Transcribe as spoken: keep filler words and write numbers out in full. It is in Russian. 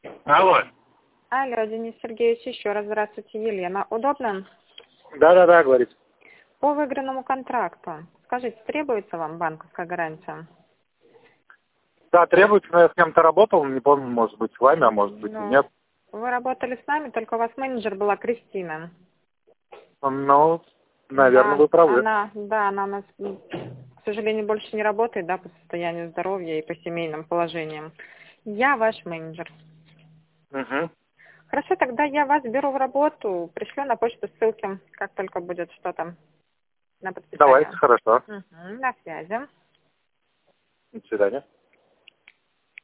Алло. Алло, Денис Сергеевич, еще раз здравствуйте, Елена. Удобно? Да-да-да, говорит. По выигранному контракту. Скажите, требуется вам банковская гарантия? Да, требуется, но я с кем-то работал, не помню, может быть, с вами, а может быть и Ну, нет. вы работали с нами, только у вас менеджер была Кристина. Ну, наверное, Да, вы правы. она, да, она у нас, м, к сожалению, больше не работает, да, по состоянию здоровья и по семейным положениям. Я ваш менеджер. Угу. Хорошо, тогда я вас беру в работу, пришлю на почту ссылки, как только будет что-то на Давайте, подписание. хорошо. Угу, на связи. До свидания.